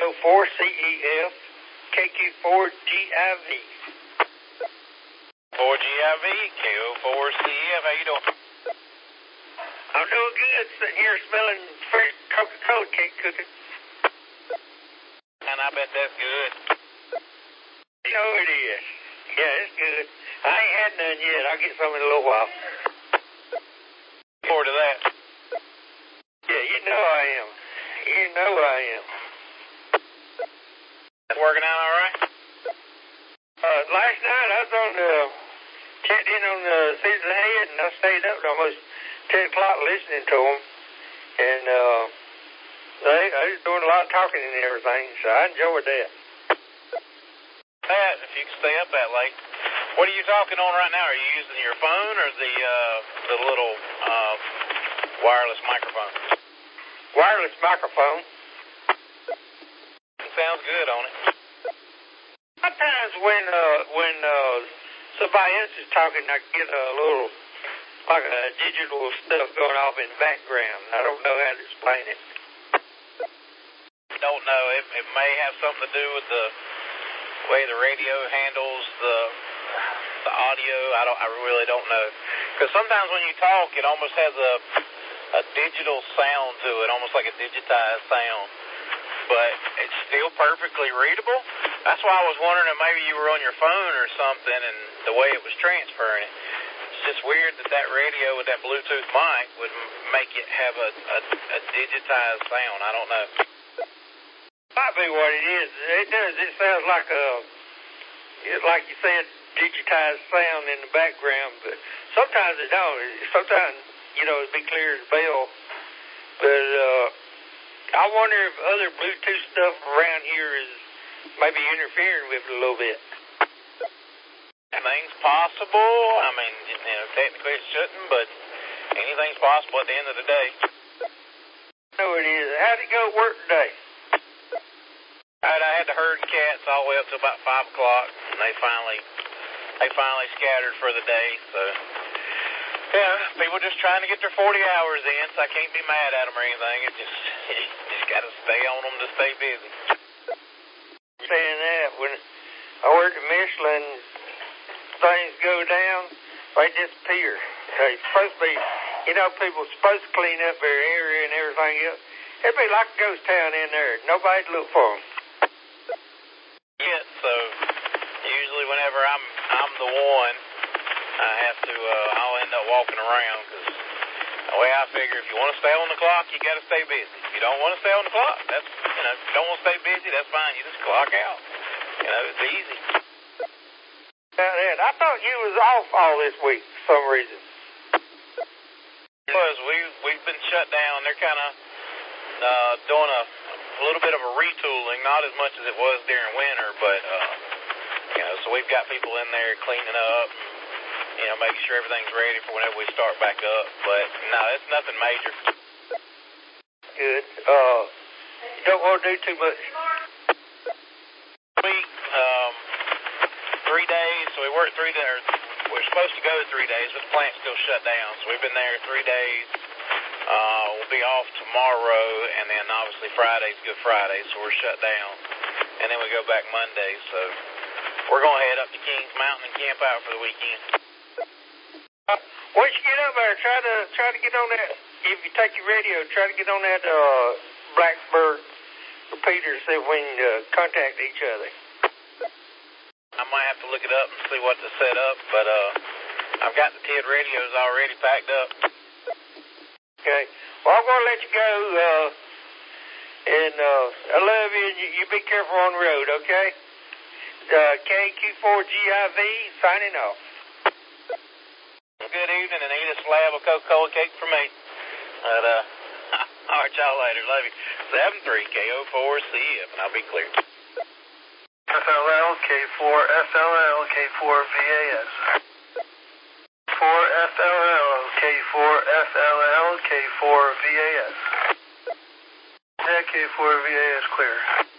KO4CEF, KQ4GIV. 4GIV, KO4CEF, how you doing? I'm doing good, sitting here smelling fresh Coca-Cola cake cooking. And I bet that's good. You know it is. Yeah, it's good. I ain't had none yet. I'll get some in a little while. Look forward to that. Yeah, you know I am. You know I am. Working out all right? Last night I was checked in on the Season Head, and I stayed up to almost 10 o'clock listening to them. And they was doing a lot of talking and everything, so I enjoyed that. Pat, if you can stay up that late. What are you talking on right now? Are you using your phone or the little wireless microphone? Wireless microphone. Sounds good on it. Sometimes when somebody else is talking, I get a little like a digital stuff going off in the background. I don't know how to explain it. Don't know. It may have something to do with the way the radio handles the audio. I really don't know. Because sometimes when you talk, it almost has a digital sound to it, almost like a digitized sound. But it's still perfectly readable. That's why I was wondering if maybe you were on your phone or something and the way it was transferring it. It's just weird that radio with that Bluetooth mic would make it have a digitized sound. I don't know. Might be what it is. It does. It sounds like like you said, digitized sound in the background, but sometimes it don't. Sometimes, it'd be clear as bell. But I wonder if other Bluetooth stuff around here is maybe interfering with it a little bit. Anything's possible. I mean, technically it shouldn't, but anything's possible at the end of the day. I know it is. How'd it go to work today? I had to herd cats all the way up to about 5 o'clock, and they finally scattered for the day. So, yeah, people just trying to get their 40 hours in, so I can't be mad at them or anything. It's just got to stay on them to stay busy. Saying that, when I worked at Michelin, things go down, they disappear. They're supposed to be, people supposed to clean up their area and everything else. It'd be like a ghost town in there. Nobody'd look for them. Yeah, so usually whenever I'm the one, I have to, I'll end up walking around because the way I figure, if you want to stay on the clock, you got to stay busy. If you don't want to stay on the clock, that's, if you don't want to stay busy, that's fine. You just clock out. It's easy. I thought you was off all this week for some reason. Because we've been shut down. They're kind of doing a little bit of a retooling, not as much as it was during winter, but so we've got people in there cleaning up, and, making sure everything's ready for whenever we start back up. But no, it's nothing major. Good. You don't want to do too much. Week, 3 days. So we worked 3 days. We're supposed to go 3 days, but the plant's still shut down. So we've been there 3 days. We'll be off tomorrow, and then obviously Friday's Good Friday, so we're shut down. And then we go back Monday, so we're going to head up to Kings Mountain and camp out for the weekend. Once you get up there, try to get on that. If you take your radio, try to get on that Blackbird repeater to see if we can contact each other. I might have to look it up and see what to set up, but I've got the TED radios already packed up. Okay. Well, I'm going to let you go, and I love you, and you be careful on the road, okay? KQ4GIV signing off. Good evening, and eat a slab of Coca-Cola cake for me. But, all right, y'all later. Love you. 73 KO4CF, and I'll be clear. FLL, K4, FLL, K4, VAS. 4 FLL, K4, FLL, K4, VAS. Yeah, K4, VAS clear.